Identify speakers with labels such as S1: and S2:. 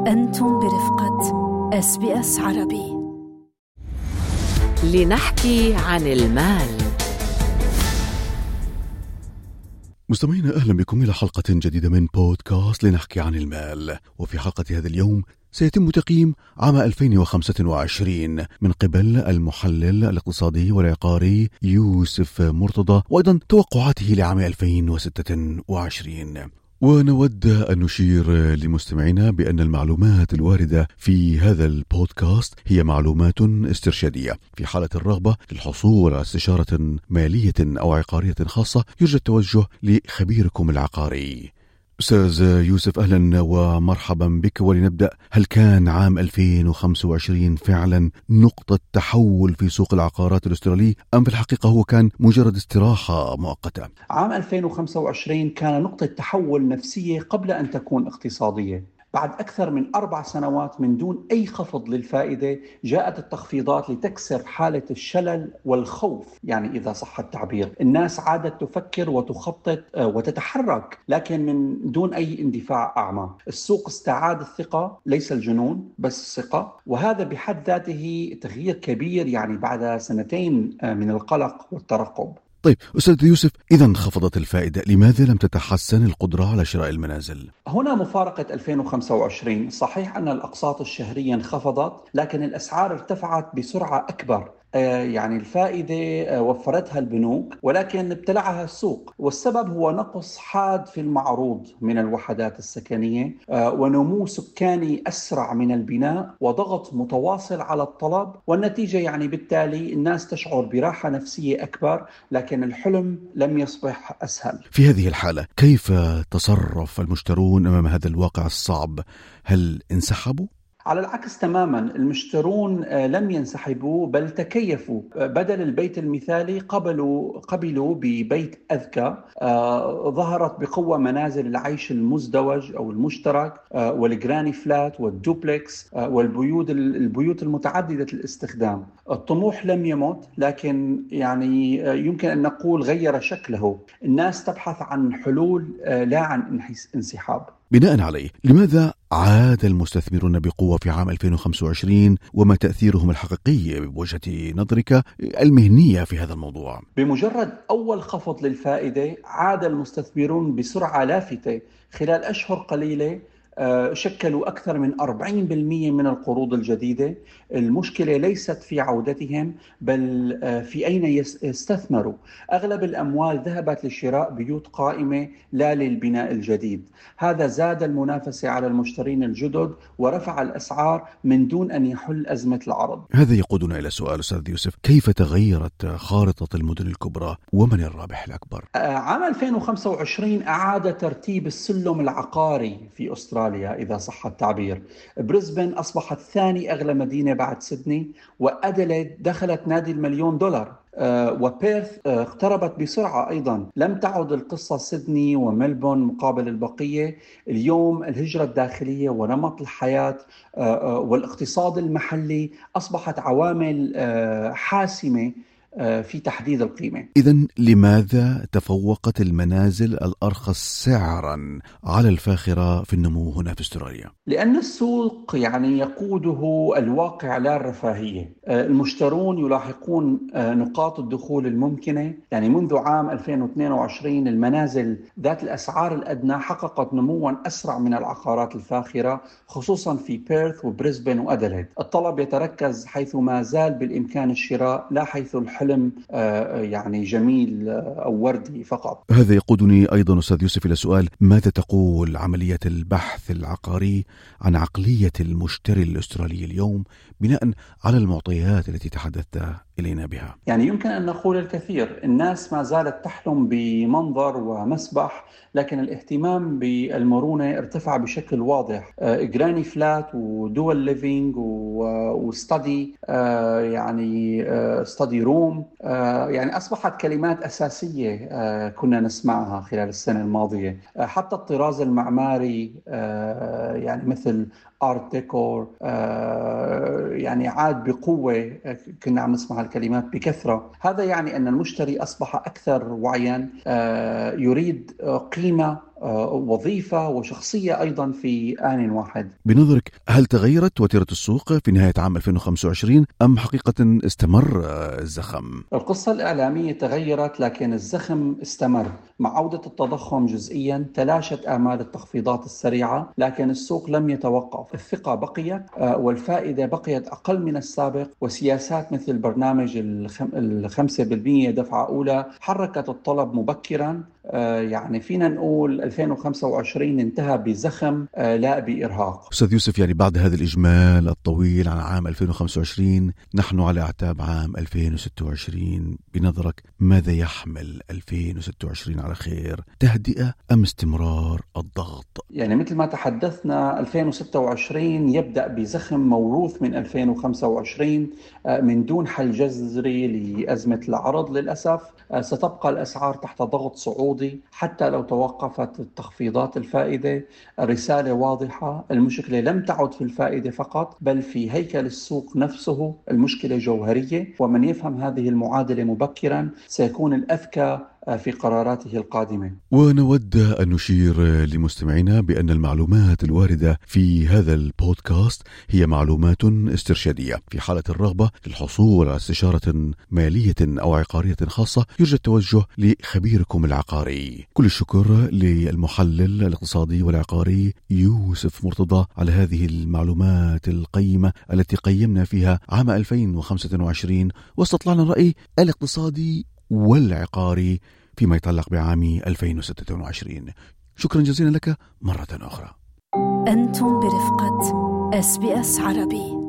S1: أنتم برفقة SBS عربي.
S2: لنحكي عن المال.
S3: مستمعينا، أهلا بكم إلى حلقة جديدة من بودكاست لنحكي عن المال. وفي حلقة هذا اليوم سيتم تقييم عام 2025 من قبل المحلل الاقتصادي والعقاري يوسف مرتضى، وأيضا توقعاته لعام 2026. ونود أن نشير لمستمعينا بأن المعلومات الواردة في هذا البودكاست هي معلومات استرشادية. في حالة الرغبة للحصول على استشارة مالية أو عقارية خاصة يرجى التوجه لخبيركم العقاري. أستاذ يوسف، أهلا ومرحبا بك. ولنبدأ، هل كان عام 2025 فعلا نقطة تحول في سوق العقارات الأسترالي، أم في الحقيقة هو كان مجرد استراحة مؤقتة؟
S4: عام 2025 كان نقطة تحول نفسية قبل أن تكون اقتصادية. بعد أكثر من 4 سنوات من دون أي خفض للفائدة جاءت التخفيضات لتكسر حالة الشلل والخوف، يعني إذا صح التعبير. الناس عادت تفكر وتخطط وتتحرك، لكن من دون أي اندفاع أعمى. السوق استعاد الثقة، ليس الجنون بس الثقة، وهذا بحد ذاته تغيير كبير يعني بعد 2 من القلق والترقب.
S3: طيب أستاذ يوسف، إذا انخفضت الفائدة، لماذا لم تتحسن القدرة على شراء المنازل؟
S4: هنا مفارقة 2025. صحيح أن الأقساط الشهرية انخفضت، لكن الأسعار ارتفعت بسرعة أكبر. يعني الفائدة وفرتها البنوك ولكن ابتلعها السوق، والسبب هو نقص حاد في المعروض من الوحدات السكنية، ونمو سكاني أسرع من البناء، وضغط متواصل على الطلب. والنتيجة يعني بالتالي الناس تشعر براحة نفسية أكبر، لكن الحلم لم يصبح أسهل.
S3: في هذه الحالة كيف تصرف المشترون أمام هذا الواقع الصعب؟ هل انسحبوا؟
S4: على العكس تماما، المشترون لم ينسحبوا بل تكيفوا. بدل البيت المثالي قبلوا ببيت أذكى. ظهرت بقوة منازل العيش المزدوج أو المشترك، والجراني فلات والدوبلكس، والبيوت المتعددة الاستخدام. الطموح لم يمت، لكن يعني يمكن أن نقول غير شكله. الناس تبحث عن حلول لا عن انسحاب.
S3: بناء عليه، لماذا عاد المستثمرون بقوة في عام 2025، وما تأثيرهم الحقيقي بوجهة نظرك المهنية في هذا الموضوع؟
S4: بمجرد أول خفض للفائدة عاد المستثمرون بسرعة لافتة. خلال أشهر قليلة شكلوا أكثر من 40% من القروض الجديدة. المشكلة ليست في عودتهم بل في أين يستثمروا. أغلب الأموال ذهبت لشراء بيوت قائمة لا للبناء الجديد. هذا زاد المنافسة على المشترين الجدد ورفع الأسعار من دون أن يحل أزمة العرض.
S3: هذا يقودنا إلى سؤال أستاذ يوسف، كيف تغيرت خارطة المدن الكبرى، ومن الرابح الأكبر؟
S4: عام 2025 أعاد ترتيب السلم العقاري في أستراليا إذا صح التعبير. بريسبن أصبحت ثاني أغلى مدينة بعد سيدني، وأديليد دخلت نادي $1,000,000. وبيرث اقتربت بسرعة أيضا. لم تعد القصة سيدني وملبون مقابل البقية. اليوم الهجرة الداخلية ونمط الحياة والاقتصاد المحلي أصبحت عوامل حاسمة في تحديد القيمة.
S3: إذن لماذا تفوقت المنازل الأرخص سعرا على الفاخرة في النمو هنا في استراليا؟
S4: لأن السوق يعني يقوده الواقع لا الرفاهية. المشترون يلاحقون نقاط الدخول الممكنة. يعني منذ عام 2022 المنازل ذات الأسعار الأدنى حققت نموا أسرع من العقارات الفاخرة، خصوصا في بيرث وبريسبن وأديليد. الطلب يتركز حيث ما زال بالإمكان الشراء، لا حيث الحلم يعني جميل أو وردي فقط.
S3: هذا يقودني أيضا أستاذ يوسف إلى سؤال، ماذا تقول عملية البحث العقاري عن عقلية المشتري الأسترالي اليوم بناء على المعطيات التي تحدثت إلينا بها؟
S4: يعني يمكن أن نقول الكثير. الناس ما زالت تحلم بمنظر ومسبح، لكن الاهتمام بالمرونة ارتفع بشكل واضح. جراني فلات ودول ليفينج وستادي، يعني ستادي روم، يعني أصبحت كلمات أساسية كنا نسمعها خلال السنة الماضية. حتى الطراز المعماري يعني مثل آرت ديكور يعني عاد بقوة. كنا عم نسمع الكلمات بكثرة. هذا يعني أن المشتري أصبح أكثر وعيا، يريد قيمة وظيفة وشخصية أيضا في آن واحد.
S3: بنظرك هل تغيرت وتيرة السوق في نهاية عام 2025 أم حقيقة استمر الزخم؟
S4: القصة الإعلامية تغيرت لكن الزخم استمر. مع عودة التضخم جزئيا تلاشت آمال التخفيضات السريعة، لكن السوق لم يتوقف. الثقة بقيت والفائدة بقيت أقل من السابق، وسياسات مثل برنامج 5% دفعة أولى حركت الطلب مبكرا. يعني فينا نقول 2025 انتهى بزخم لا بإرهاق.
S3: أستاذ يوسف، يعني بعد هذا الإجمال الطويل عن عام 2025 نحن على أعتاب عام 2026. بنظرك ماذا يحمل 2026 على خير؟ تهدئة أم استمرار الضغط؟
S4: يعني مثل ما تحدثنا 2026 يبدأ بزخم موروث من 2025 من دون حل جذري لأزمة العرض. للأسف ستبقى الأسعار تحت ضغط صعودي حتى لو توقفت التخفيضات الفائدة. الرسالة واضحة، المشكلة لم تعد في الفائدة فقط بل في هيكل السوق نفسه. المشكلة جوهرية، ومن يفهم هذه المعادلة مبكرا سيكون الأذكى في قراراته القادمة.
S3: ونود أن نشير لمستمعينا بأن المعلومات الواردة في هذا البودكاست هي معلومات استرشادية. في حالة الرغبة في الحصول على استشارة مالية أو عقارية خاصة يرجى التوجه لخبيركم العقاري. كل الشكر للمحلل الاقتصادي والعقاري يوسف مرتضى على هذه المعلومات القيمة التي قيمنا فيها عام 2025 واستطلعنا الرأي الاقتصادي والعقاري فيما يتعلق بعام 2026. شكرا جزيلا لك مرة أخرى.
S1: أنتم برفقة SBS عربي.